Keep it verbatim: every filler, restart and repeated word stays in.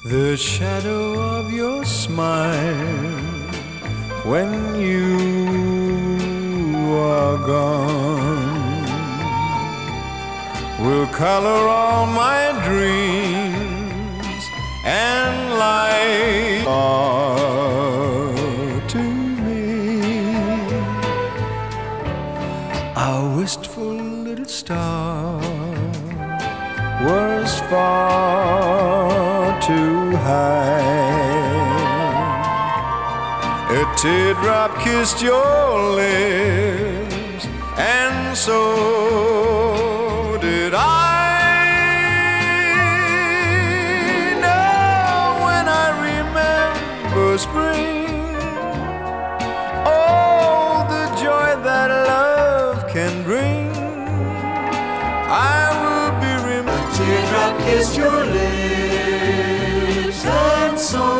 The shadow of your smile when you are gone will color all my dreams and light are to me. Our wistful little star was far too high. A teardrop kissed your lips, and so did I. Now when I remember spring, all the joy that love can bring, I will be remembered. Teardrop kissed your lips, and so